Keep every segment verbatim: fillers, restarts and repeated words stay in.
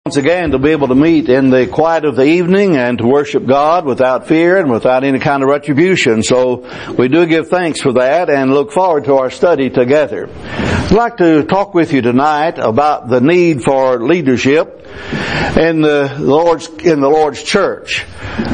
Once again, to be able to meet in the quiet of the evening and to worship God without fear and without any kind of retribution. So we do give thanks for that and look forward to our study together. I'd like to talk with you tonight about the need for leadership in the Lord's in the Lord's church.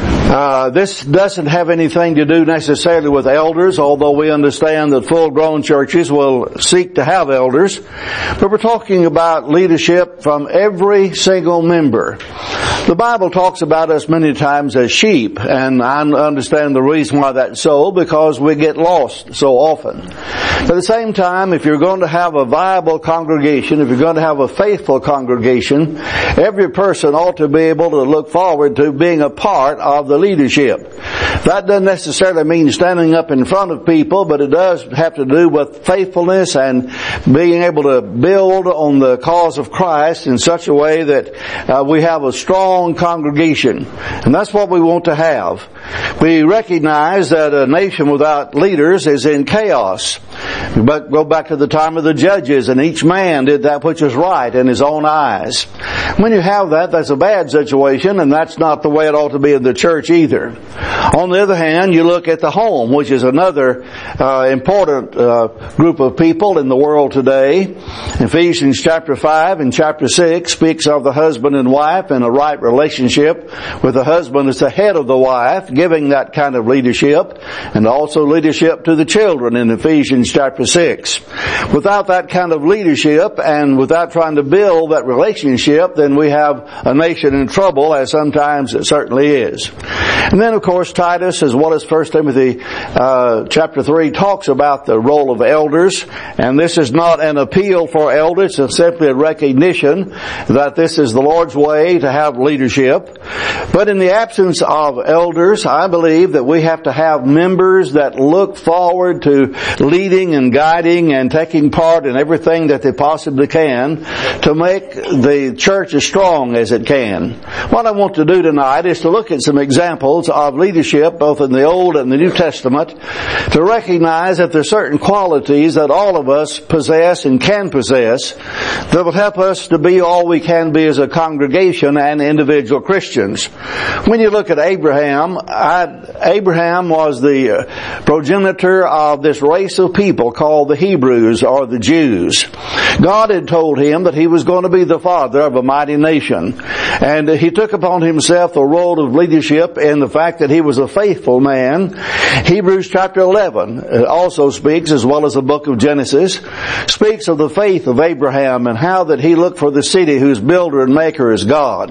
Uh, this doesn't have anything to do necessarily with elders, although we understand that full-grown churches will seek to have elders. But we're talking about leadership from every single member. The Bible talks about us many times as sheep, and I understand the reason why that's so, because we get lost so often. But at the same time, if you're going to have a viable congregation, if you're going to have a faithful congregation, every person ought to be able to look forward to being a part of the leadership. That doesn't necessarily mean standing up in front of people, but it does have to do with faithfulness and being able to build on the cause of Christ in such a way that uh, we have a strong congregation. And that's what we want to have. We recognize that a nation without leaders is in chaos. But go back to the time of the judges, and each man did that which was right in his own eyes. When you have that, that's a bad situation, and that's not the way it ought to be in the church either. On the other hand, you look at the home, which is another uh, important uh, group of people in the world today. Ephesians chapter five and chapter six speaks of the husband and wife and a right relationship with the husband as the head of the wife, giving that kind of leadership, and also leadership to the children in Ephesians chapter six. Without that kind of leadership and without trying to build that relationship, then we have a nation in trouble, as sometimes it certainly is. And then, of course, Titus, as well as First Timothy uh, chapter three, talks about the role of elders. And this is not an appeal for elders. It's simply a recognition that this is the Lord's way to have leadership. But in the absence of elders, I believe that we have to have members that look forward to leading and guiding and taking part in everything that they possibly can to make the church as strong as it can. What I want to do tonight is to look at some examples of leadership both in the Old and the New Testament to recognize that there are certain qualities that all of us possess and can possess that will help us to be all we can be as a congregation and individual Christians. When you look at Abraham, I, Abraham was the uh, progenitor of this race of people called the Hebrews or the Jews. God had told him that he was going to be the father of a mighty nation. And he took upon himself the role of leadership in the fact that he was a faithful man. Hebrews chapter eleven also speaks, as well as the book of Genesis, speaks of the faith of Abraham and how that he looked for the city whose builder and maker is God.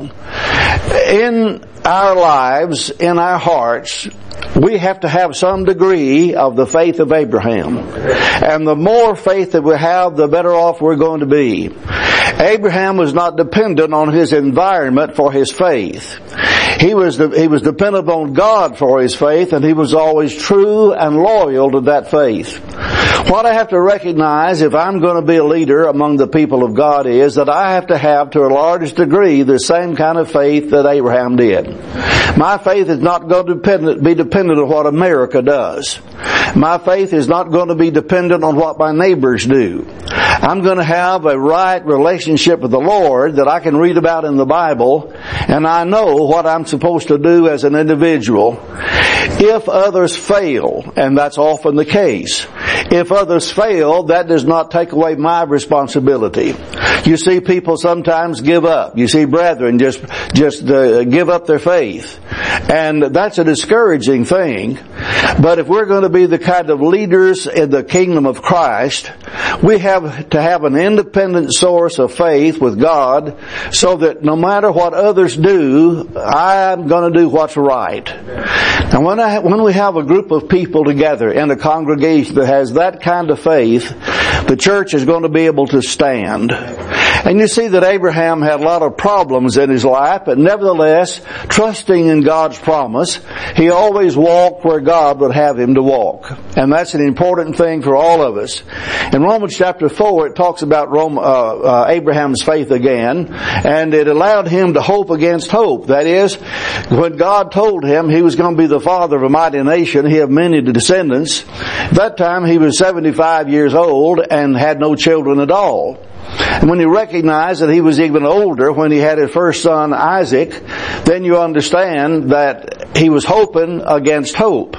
In our lives, in our hearts, we have to have some degree of the faith of Abraham. And the more faith that we have, the better off we're going to be. Abraham was not dependent on his environment for his faith. He was de- he was dependent on God for his faith, and he was always true and loyal to that faith. What I have to recognize if I'm going to be a leader among the people of God is that I have to have, to a large degree, the same kind of faith that Abraham did. My faith is not going to depend, be dependent on what America does. My faith is not going to be dependent on what my neighbors do. I'm going to have a right relationship with the Lord that I can read about in the Bible, and I know what I'm supposed to do as an individual. If others fail, and that's often the case, if others fail, that does not take away my responsibility. You see people sometimes give up. You see brethren just just uh, give up their faith. And that's a discouraging thing. But if we're going to be the kind of leaders in the kingdom of Christ, we have to have an independent source of faith with God so that no matter what others do, I'm going to do what's right. And when I, when we have a group of people together in a congregation that has that kind of faith, the church is going to be able to stand. And you see that Abraham had a lot of problems in his life, but nevertheless, trusting in God's promise, he always walked where God would have him to walk. And that's an important thing for all of us. In Romans chapter four, it talks about Rome, uh, uh, Abraham's faith again, and it allowed him to hope against hope. That is, when God told him he was going to be the father of a mighty nation, he had many descendants. At that time, he was seventy-five years old and had no children at all. And when you recognize that he was even older when he had his first son Isaac, then you understand that he was hoping against hope.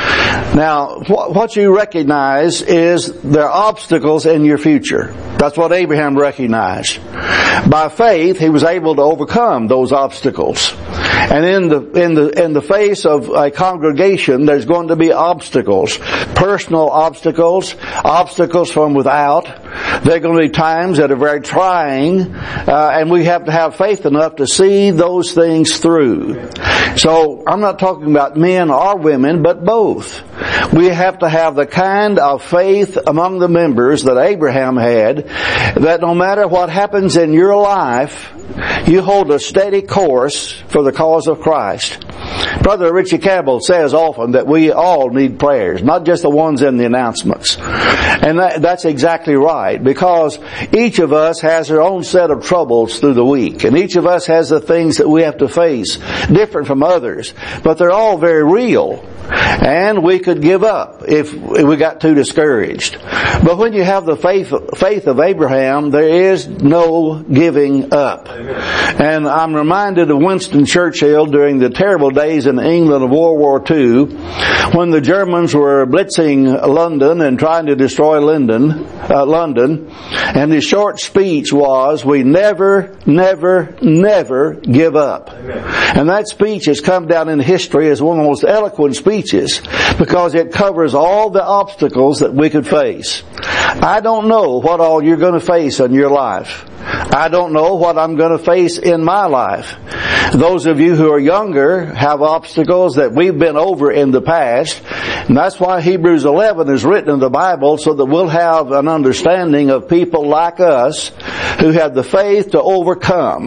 Now, what you recognize is there are obstacles in your future. That's what Abraham recognized. By faith, he was able to overcome those obstacles. And in the, in the, in the face of a congregation, there's going to be obstacles. Personal obstacles, obstacles from without. There are going to be times that are very trying, uh, and we have to have faith enough to see those things through. So, I'm not talking about men or women, but both. We have to have the kind of faith among the members that Abraham had, that no matter what happens in your life, you hold a steady course for the cause of Christ. Brother Richie Campbell says often that we all need prayers, not just the ones in the announcements. And that, that's exactly right, because each of us has our own set of troubles through the week, and each of us has the things that we have to face, different from others, but they're all very real. And we could give up if we got too discouraged. But when you have the faith, faith of Abraham, there is no giving up. And I'm reminded of Winston Churchill during the terrible days in England of World War Two, when the Germans were blitzing London and trying to destroy London, uh, London. And his short speech was, "We never, never, never give up." And that speech has come down in history as one of the most eloquent speeches, because it covers all the obstacles that we could face. I don't know what all you're going to face in your life. I don't know what I'm going to face in my life. Those of you who are younger have obstacles that we've been over in the past. And that's why Hebrews eleven is written in the Bible, so that we'll have an understanding of people like us who have the faith to overcome.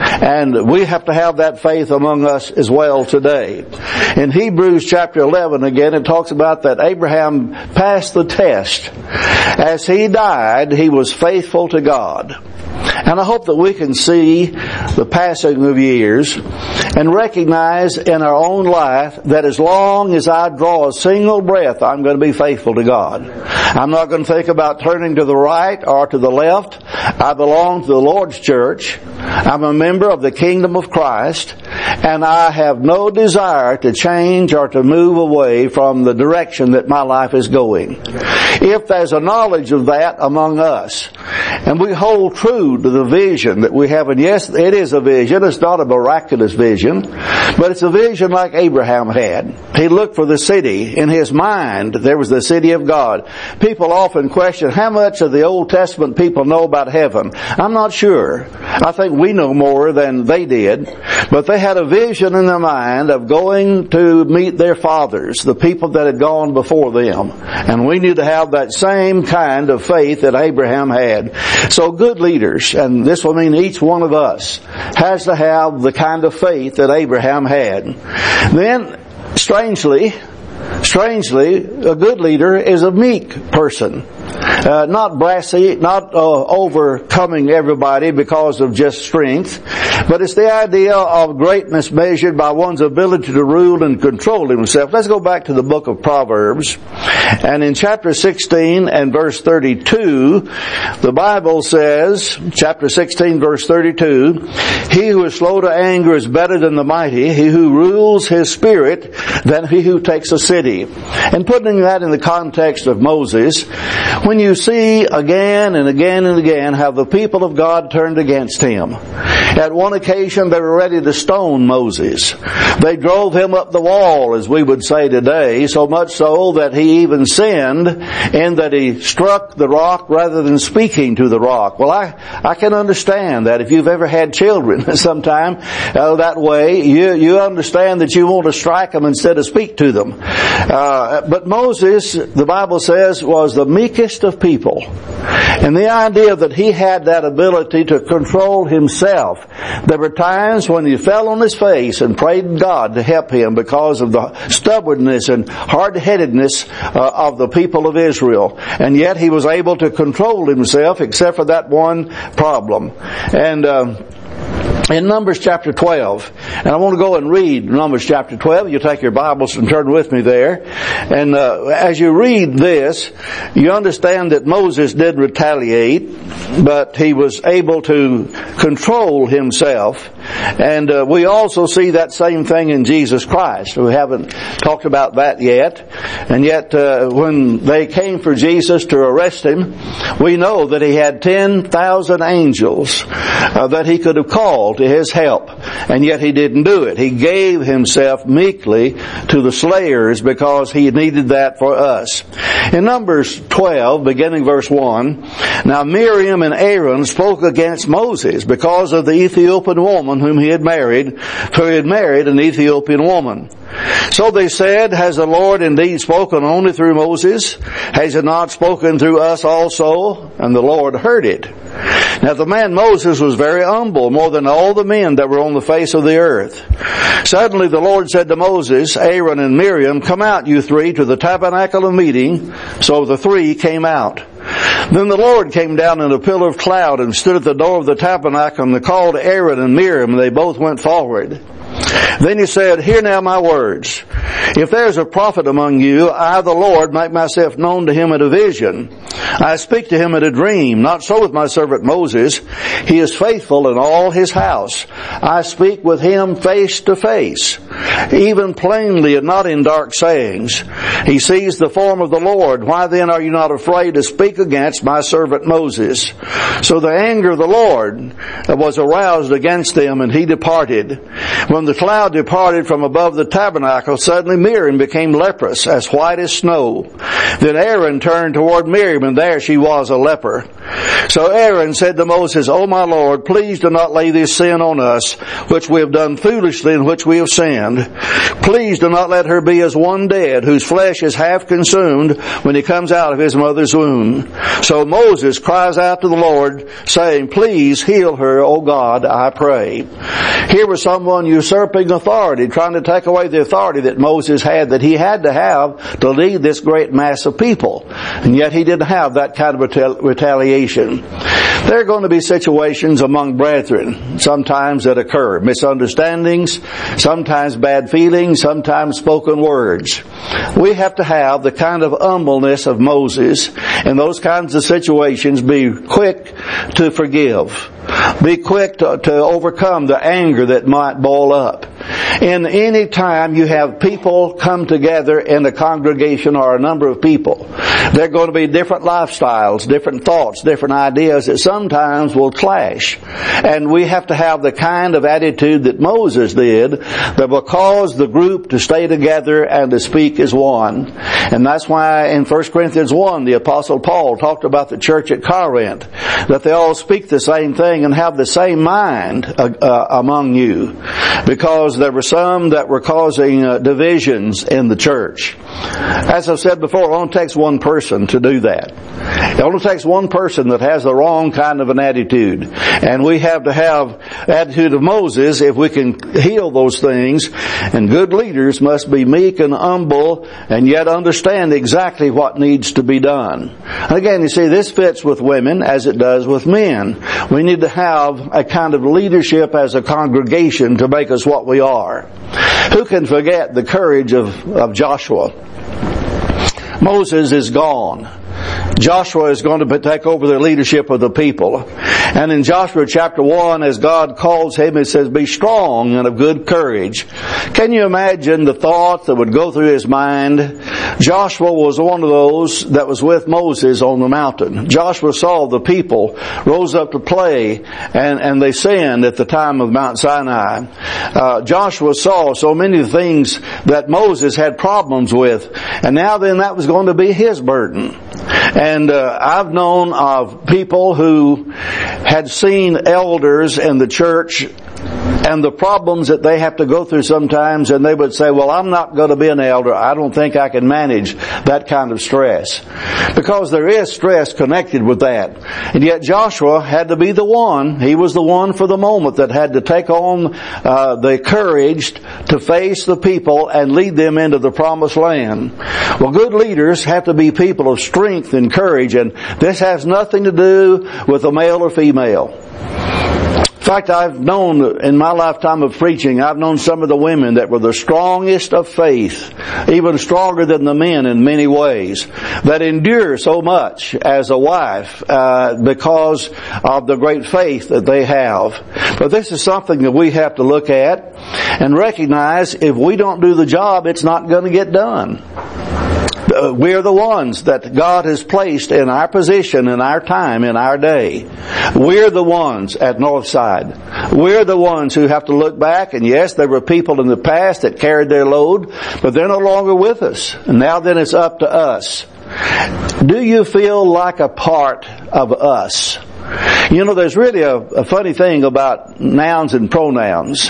And we have to have that faith among us as well today. In Hebrews chapter eleven again, it talks about that Abraham passed the test. As he died, he was faithful to God. And I hope that we can see the passing of years and recognize in our own life that as long as I draw a single breath, I'm going to be faithful to God. I'm not going to think about turning to the right or to the left. I belong to the Lord's church. I'm a member of the kingdom of Christ, and I have no desire to change or to move away from the direction that my life is going. If there's a knowledge of that among us, and we hold true to the vision that we have, and yes, it is a vision. It's not a miraculous vision, but it's a vision like Abraham had. He looked for the city. In his mind, there was the city of God. People often question how much of the Old Testament people know about heaven. I'm not sure. I think we know more than they did, but they had a vision in their mind of going to meet their fathers, the people that had gone before them. And we need to have that same kind of faith that Abraham had. So good leaders, and this will mean each one of us, has to have the kind of faith that Abraham had. Then, strangely, strangely, a good leader is a meek person. Uh, not brassy, not uh, overcoming everybody because of just strength, but it's the idea of greatness measured by one's ability to rule and control himself. Let's go back to the book of Proverbs. And in chapter sixteen and verse thirty-two, the Bible says, chapter sixteen verse thirty-two, "He who is slow to anger is better than the mighty. He who rules his spirit than he who takes a city." And putting that in the context of Moses, when you see again and again and again how the people of God turned against him. At one occasion they were ready to stone Moses. They drove him up the wall, as we would say today, so much so that he even sinned in that he struck the rock rather than speaking to the rock. Well, I, I can understand that. If you've ever had children sometime uh, that way, you, you understand that you want to strike them instead of speak to them. Uh, but Moses, the Bible says, was the meekest of people. And the idea that he had that ability to control himself. There were times when he fell on his face and prayed God to help him because of the stubbornness and hard-headedness uh, of the people of Israel. And yet he was able to control himself except for that one problem. And uh, in Numbers chapter twelve. And I want to go and read Numbers chapter twelve. You take your Bibles and turn with me there. And uh, as you read this, you understand that Moses did retaliate, but he was able to control himself. And uh, we also see that same thing in Jesus Christ. We haven't talked about that yet. And yet uh, when they came for Jesus to arrest him, we know that he had ten thousand angels uh, that he could have called to his help. And yet he didn't do it. He gave himself meekly to the slayers because he needed that for us. In Numbers twelve, beginning verse one, now Miriam and Aaron spoke against Moses because of the Ethiopian woman whom he had married, for he had married an Ethiopian woman. So they said, has the Lord indeed spoken only through Moses? Has he not spoken through us also? And the Lord heard it. Now the man Moses was very humble, more than all the men that were on the face of the earth. Suddenly the Lord said to Moses, Aaron, and Miriam, come out, you three, to the tabernacle of meeting. So the three came out. Then the Lord came down in a pillar of cloud and stood at the door of the tabernacle and called Aaron and Miriam, and they both went forward. Then he said, hear now my words. If there is a prophet among you, I, the Lord, make myself known to him in a vision. I speak to him in a dream. Not so with my servant Moses. He is faithful in all his house. I speak with him face to face, even plainly and not in dark sayings. He sees the form of the Lord. Why then are you not afraid to speak against my servant Moses? So the anger of the Lord was aroused against them, and he departed. When the cloud departed from above the tabernacle, suddenly Miriam became leprous, as white as snow. Then Aaron turned toward Miriam, and there she was a leper. So Aaron said to Moses, O my Lord, please do not lay this sin on us, which we have done foolishly and which we have sinned. Please do not let her be as one dead, whose flesh is half consumed when he comes out of his mother's womb. So Moses cries out to the Lord, saying, please heal her, O God, I pray. Here was someone usurping authority, trying to take away the authority that Moses had, that he had to have to lead this great mass of people. And yet he didn't have that kind of retal- retaliation. There are going to be situations among brethren sometimes that occur. Misunderstandings, sometimes bad feelings, sometimes spoken words. We have to have the kind of humbleness of Moses in those kinds of situations, be quick to forgive. Be quick to, to overcome the anger that might boil up. In any time you have people come together in a congregation or a number of people, there are going to be different lifestyles, different thoughts, different ideas that sometimes will clash. And we have to have the kind of attitude that Moses did that will cause the group to stay together and to speak as one. And that's why in First Corinthians one, the Apostle Paul talked about the church at Corinth, that they all speak the same thing and have the same mind uh, uh, among you, because there were some that were causing uh, divisions in the church. As I've said before, it only takes one person to do that. It only takes one person that has the wrong kind of an attitude. And we have to have the attitude of Moses if we can heal those things. And good leaders must be meek and humble and yet understand exactly what needs to be done. And again, you see, this fits with women as it does with men. We need to have a kind of leadership as a congregation to make us what we are. Who can forget the courage of, of Joshua? Moses is gone. Joshua is going to take over the leadership of the people. And in Joshua chapter one, as God calls him, it says, be strong and of good courage. Can you imagine the thought that would go through his mind? Joshua was one of those that was with Moses on the mountain. Joshua saw the people rose up to play, and, and they sinned at the time of Mount Sinai. Uh, Joshua saw so many things that Moses had problems with, and now then that was going to be his burden. And uh, I've known of people who had seen elders in the church and the problems that they have to go through sometimes, and they would say, well, I'm not going to be an elder. I don't think I can manage that kind of stress. Because there is stress connected with that. And yet Joshua had to be the one, he was the one for the moment that had to take on uh, the courage to face the people and lead them into the promised land. Well, good leaders have to be people of strength and courage, and this has nothing to do with a male or female. In fact, I've known in my lifetime of preaching, I've known some of the women that were the strongest of faith, even stronger than the men in many ways, that endure so much as a wife uh, because of the great faith that they have. But this is something that we have to look at and recognize if we don't do the job, it's not going to get done. We're the ones that God has placed in our position, in our time, in our day. We're the ones at Northside. We're the ones who have to look back, and yes, there were people in the past that carried their load, but they're no longer with us. And now then it's up to us. Do you feel like a part of us? You know, there's really a, a funny thing about nouns and pronouns.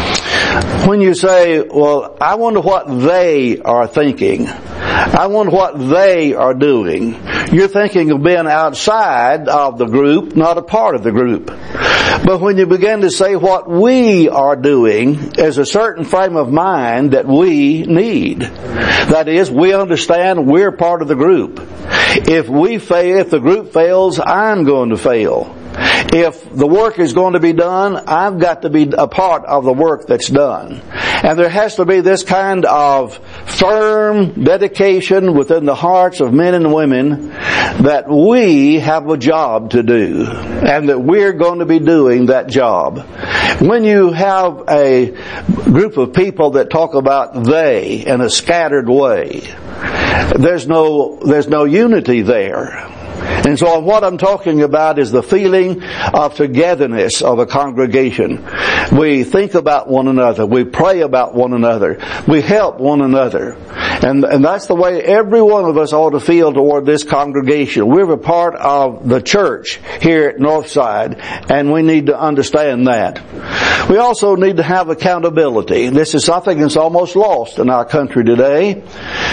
When you say, well, I wonder what they are thinking. I wonder what they are doing. You're thinking of being outside of the group, not a part of the group. But when you begin to say what we are doing, there's a certain frame of mind that we need. That is, we understand we're part of the group. If we fail, if the group fails, I'm going to fail. If the work is going to be done, I've got to be a part of the work that's done. And there has to be this kind of firm dedication within the hearts of men and women that we have a job to do and that we're going to be doing that job. When you have a group of people that talk about they in a scattered way, there's no, there's no unity there. And so what I'm talking about is the feeling of togetherness of a congregation. We think about one another. We pray about one another. We help one another. And, and that's the way every one of us ought to feel toward this congregation. We're a part of the church here at Northside, and we need to understand that. We also need to have accountability. This is something that's almost lost in our country today.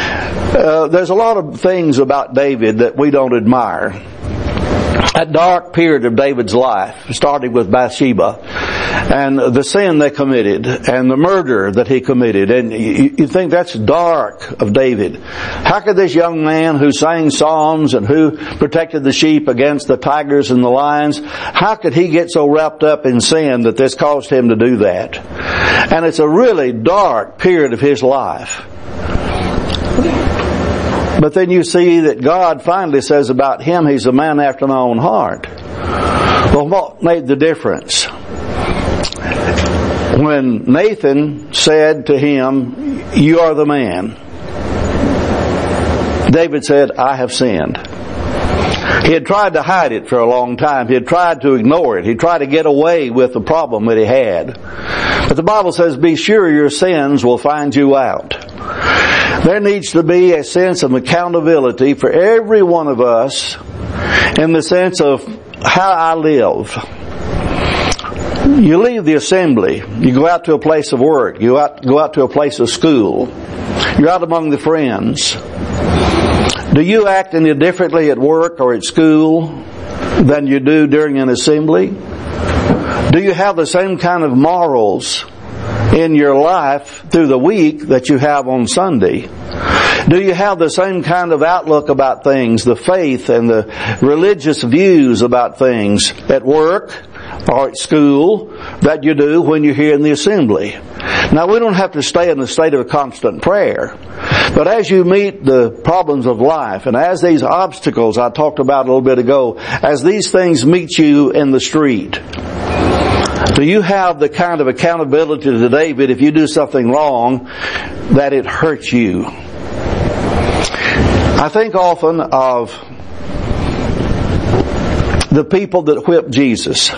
Uh, there's a lot of things about David that we don't admire. A dark period of David's life, starting with Bathsheba, and the sin they committed, and the murder that he committed. And you, you think that's dark of David. How could this young man who sang psalms and who protected the sheep against the tigers and the lions, how could he get so wrapped up in sin that this caused him to do that? And it's a really dark period of his life. But then you see that God finally says about him, he's a man after my own heart. Well, what made the difference? When Nathan said to him, you are the man, David said, I have sinned. He had tried to hide it for a long time. He had tried to ignore it. He tried to get away with the problem that he had. But the Bible says, be sure your sins will find you out. There needs to be a sense of accountability for every one of us in the sense of how I live. You leave the assembly. You go out to a place of work. You out, go out to a place of school. You're out among the friends. Do you act any differently at work or at school than you do during an assembly? Do you have the same kind of morals in your life through the week that you have on Sunday? Do you have the same kind of outlook about things, the faith and the religious views about things at work or at school that you do when you're here in the assembly? Now, we don't have to stay in a state of constant prayer, but as you meet the problems of life and as these obstacles I talked about a little bit ago, as these things meet you in the street, do you have the kind of accountability to David if you do something wrong that it hurts you? I think often of the people that whipped Jesus.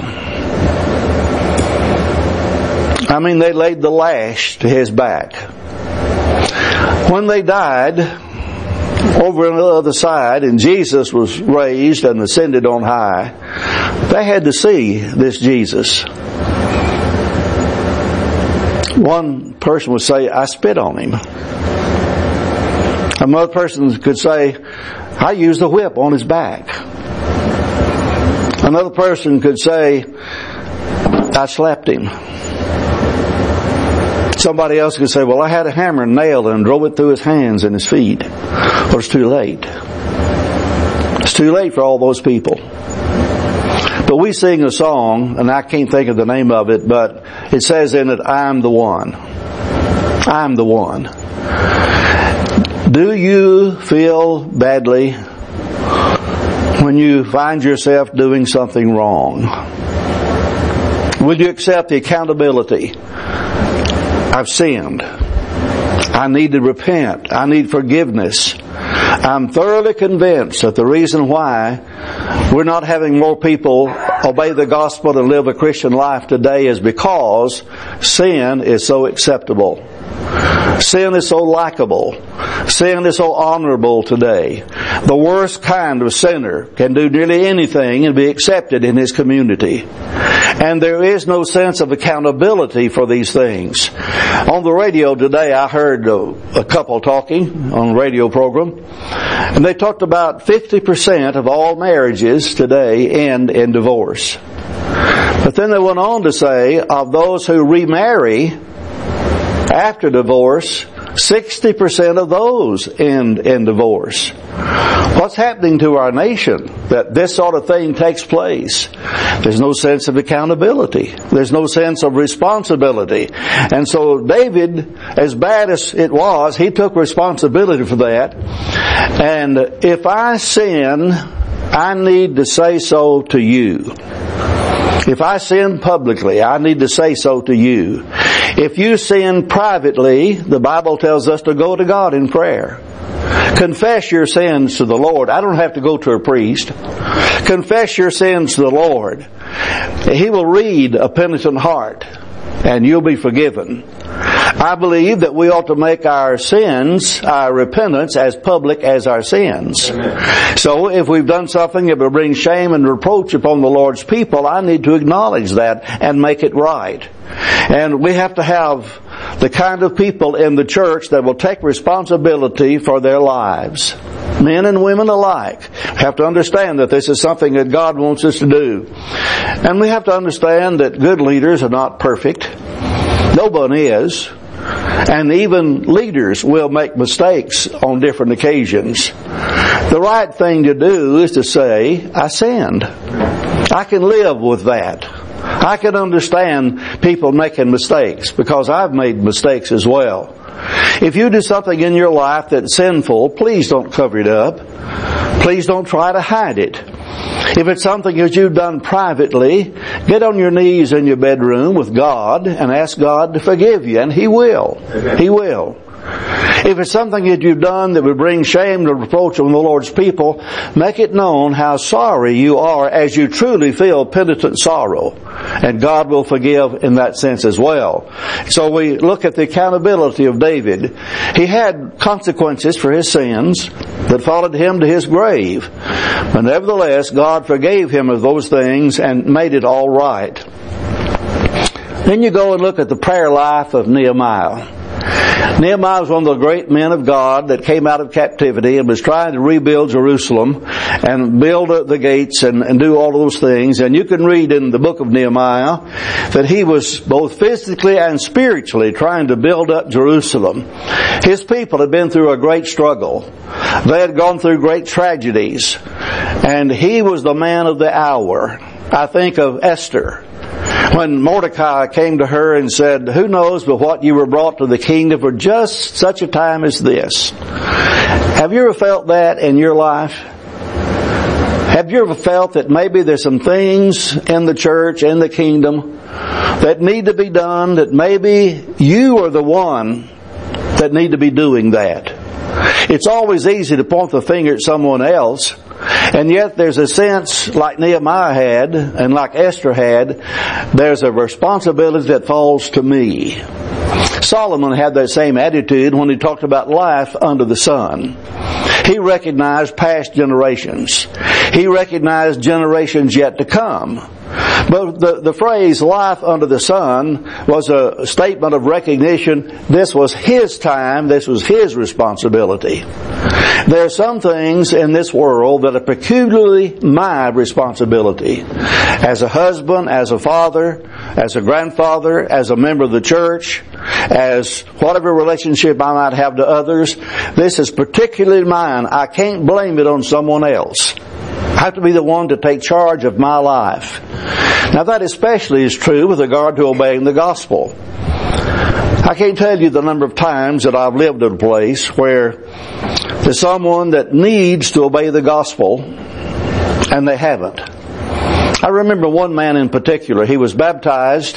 I mean, they laid the lash to his back. When they died, over on the other side, and Jesus was raised and ascended on high, they had to see this Jesus. One person would say, I spit on him. Another person could say, I used the whip on his back. Another person could say, I slapped him. Somebody else could say, well, I had a hammer and nail and drove it through his hands and his feet. Well, it's too late. It's too late for all those people. But we sing a song, and I can't think of the name of it, but it says in it, I'm the one. I'm the one. Do you feel badly when you find yourself doing something wrong? Will you accept the accountability? I've sinned. I need to repent. I need forgiveness. I'm thoroughly convinced that the reason why we're not having more people obey the gospel and live a Christian life today is because sin is so acceptable. Sin is so likable. Sin is so honorable today. The worst kind of sinner can do nearly anything and be accepted in his community. And there is no sense of accountability for these things. On the radio today, I heard a, a couple talking on a radio program, and they talked about fifty percent of all marriages today end in divorce. But then they went on to say, of those who remarry after divorce, sixty percent of those end in divorce. What's happening to our nation that this sort of thing takes place? There's no sense of accountability. There's no sense of responsibility. And so David, as bad as it was, he took responsibility for that. And if I sin, I need to say so to you. If I sin publicly, I need to say so to you. If you sin privately, the Bible tells us to go to God in prayer. Confess your sins to the Lord. I don't have to go to a priest. Confess your sins to the Lord. He will read a penitent heart, and you'll be forgiven. I believe that we ought to make our sins, our repentance, as public as our sins. Amen. So if we've done something that will bring shame and reproach upon the Lord's people, I need to acknowledge that and make it right. And we have to have the kind of people in the church that will take responsibility for their lives. Men and women alike have to understand that this is something that God wants us to do. And we have to understand that good leaders are not perfect. No one is. And even leaders will make mistakes on different occasions. The right thing to do is to say, I sinned. I can live with that. I can understand people making mistakes because I've made mistakes as well. If you do something in your life that's sinful, please don't cover it up. Please don't try to hide it. If it's something that you've done privately, get on your knees in your bedroom with God and ask God to forgive you, and He will. Amen. He will. If it's something that you've done that would bring shame and reproach on the Lord's people, make it known how sorry you are as you truly feel penitent sorrow. And God will forgive in that sense as well. So we look at the accountability of David. He had consequences for his sins that followed him to his grave. But nevertheless, God forgave him of those things and made it all right. Then you go and look at the prayer life of Nehemiah. Nehemiah was one of the great men of God that came out of captivity and was trying to rebuild Jerusalem and build the gates and, and do all of those things. And you can read in the book of Nehemiah that he was both physically and spiritually trying to build up Jerusalem. His people had been through a great struggle. They had gone through great tragedies. And he was the man of the hour. I think of Esther. When Mordecai came to her and said, who knows but what you were brought to the kingdom for just such a time as this? Have you ever felt that in your life? Have you ever felt that maybe there's some things in the church, in the kingdom, that need to be done, that maybe you are the one that need to be doing that? It's always easy to point the finger at someone else. And yet there's a sense, like Nehemiah had, and like Esther had, there's a responsibility that falls to me. Solomon had that same attitude when he talked about life under the sun. He recognized past generations. He recognized generations yet to come. But the, the phrase life under the sun was a statement of recognition. This was his time. This was his responsibility. There are some things in this world that are peculiarly my responsibility. As a husband, as a father, as a grandfather, as a member of the church, as whatever relationship I might have to others, this is particularly mine. I can't blame it on someone else. I have to be the one to take charge of my life. Now that especially is true with regard to obeying the gospel. I can't tell you the number of times that I've lived in a place where there's someone that needs to obey the gospel and they haven't. I remember one man in particular. He was baptized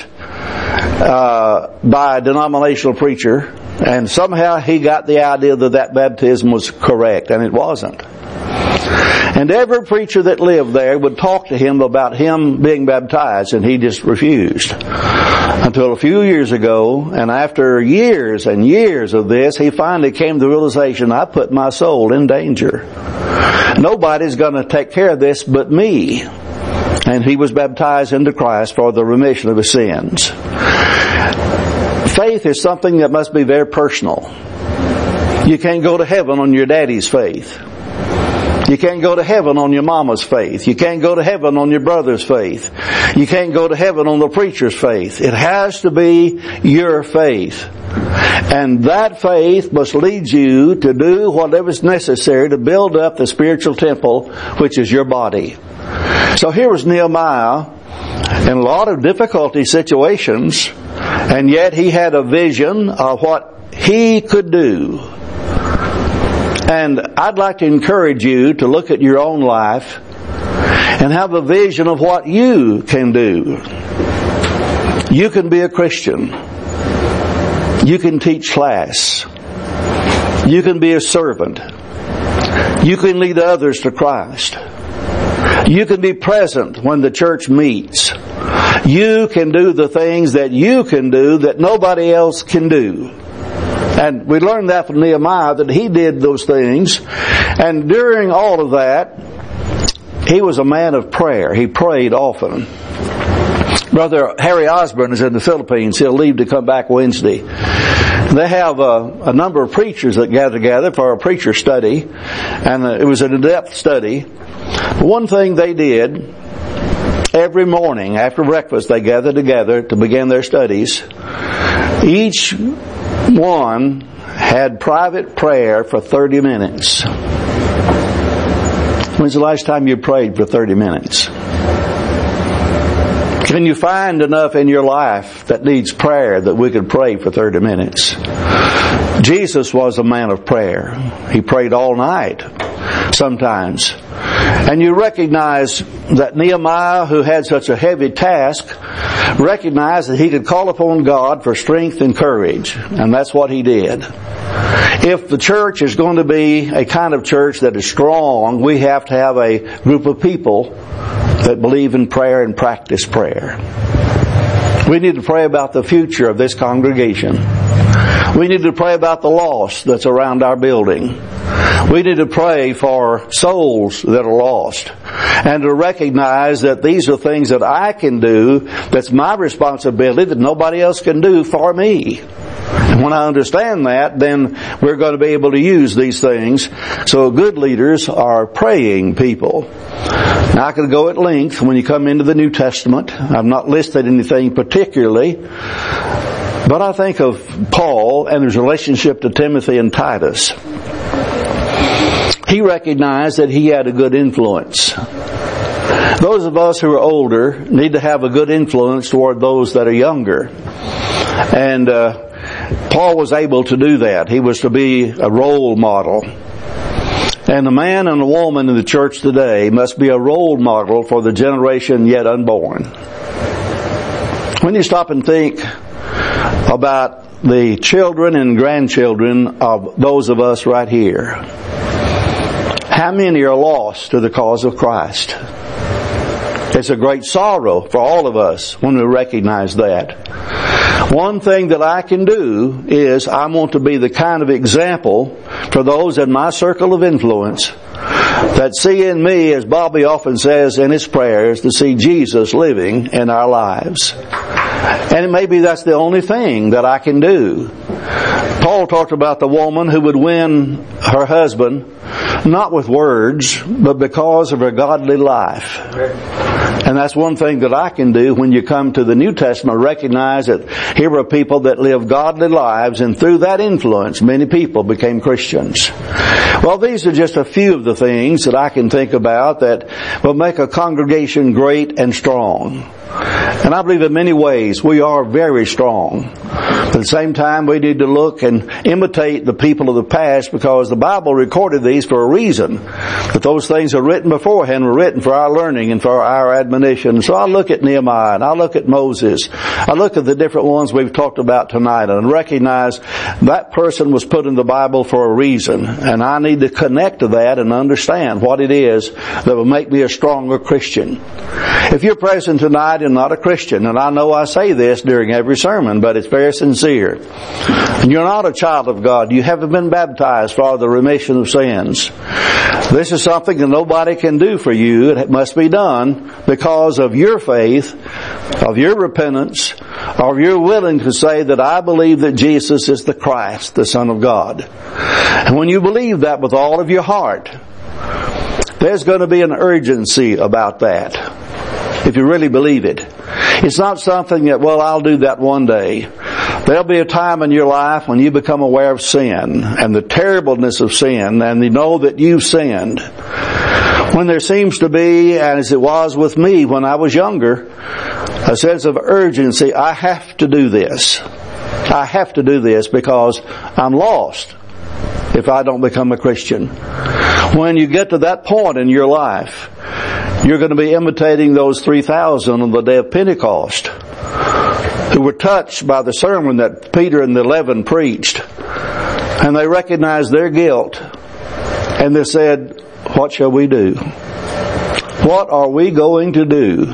uh, by a denominational preacher, and somehow he got the idea that that baptism was correct, and it wasn't. And every preacher that lived there would talk to him about him being baptized, and he just refused. Until a few years ago, and after years and years of this, he finally came to the realization, I put my soul in danger. Nobody's going to take care of this but me. And he was baptized into Christ for the remission of his sins. Faith is something that must be very personal. You can't go to heaven on your daddy's faith. You can't go to heaven on your mama's faith. You can't go to heaven on your brother's faith. You can't go to heaven on the preacher's faith. It has to be your faith. And that faith must lead you to do whatever is necessary to build up the spiritual temple, which is your body. So here was Nehemiah in a lot of difficulty situations, and yet he had a vision of what he could do. And I'd like to encourage you to look at your own life and have a vision of what you can do. You can be a Christian. You can teach class. You can be a servant. You can lead others to Christ. You can be present when the church meets. You can do the things that you can do that nobody else can do. And we learned that from Nehemiah, that he did those things. And during all of that, he was a man of prayer. He prayed often. Brother Harry Osborne is in the Philippines. He'll leave to come back Wednesday. They have a, a number of preachers that gather together for a preacher study. And it was an in-depth study. One thing they did, every morning after breakfast, they gathered together to begin their studies. Each one had private prayer for thirty minutes. When's the last time you prayed for thirty minutes? Can you find enough in your life that needs prayer that we could pray for thirty minutes? Jesus was a man of prayer. He prayed all night sometimes. And you recognize that Nehemiah, who had such a heavy task, recognized that he could call upon God for strength and courage. And that's what he did. If the church is going to be a kind of church that is strong, we have to have a group of people that believe in prayer and practice prayer. We need to pray about the future of this congregation. We need to pray about the lost that's around our building. We need to pray for souls that are lost. And to recognize that these are things that I can do, that's my responsibility, that nobody else can do for me. And when I understand that, then we're going to be able to use these things. So good leaders are praying people. Now I could go at length when you come into the New Testament. I've not listed anything particularly. But I think of Paul and his relationship to Timothy and Titus. He recognized that he had a good influence. Those of us who are older need to have a good influence toward those that are younger. And uh, Paul was able to do that. He was to be a role model. And a man and a woman in the church today must be a role model for the generation yet unborn. When you stop and think about the children and grandchildren of those of us right here, how many are lost to the cause of Christ? It's a great sorrow for all of us when we recognize that. One thing that I can do is I want to be the kind of example for those in my circle of influence that see in me, as Bobby often says in his prayers, to see Jesus living in our lives. And maybe that's the only thing that I can do. Paul talked about the woman who would win her husband not with words, but because of her godly life. And that's one thing that I can do when you come to the New Testament, recognize that here were people that lived godly lives, and through that influence, many people became Christians. Well, these are just a few of the things that I can think about that will make a congregation great and strong. And I believe in many ways we are very strong. But at the same time, we need to look and imitate the people of the past, because the Bible recorded these for a reason. But those things are written beforehand, were written for our learning and for our admonition. So I look at Nehemiah and I look at Moses. I look at the different ones we've talked about tonight and recognize that person was put in the Bible for a reason. And I need to connect to that and understand what it is that will make me a stronger Christian. If you're present tonight and not a Christian, and I know I say this during every sermon, but it's very sincere, and you're not a child of God, you haven't been baptized for the remission of sins, this is something that nobody can do for you. It must be done because of your faith, of your repentance, of your willing to say that I believe that Jesus is the Christ, the Son of God. And when you believe that with all of your heart, there's going to be an urgency about that. If you really believe it. It's not something that, well, I'll do that one day. There'll be a time in your life when you become aware of sin and the terribleness of sin, and you know that you've sinned. When there seems to be, and as it was with me when I was younger, a sense of urgency, I have to do this. I have to do this because I'm lost if I don't become a Christian. When you get to that point in your life, you're going to be imitating those three thousand on the day of Pentecost who were touched by the sermon that Peter and the eleven preached. And they recognized their guilt. And they said, what shall we do? What are we going to do?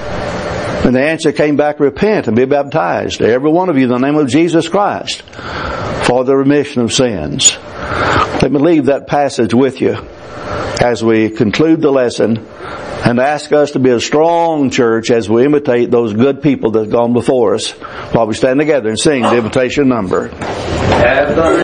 And the answer came back, repent and be baptized, every one of you, in the name of Jesus Christ, for the remission of sins. Let me leave that passage with you as we conclude the lesson, and ask us to be a strong church as we imitate those good people that have gone before us, while we stand together and sing the invitation number.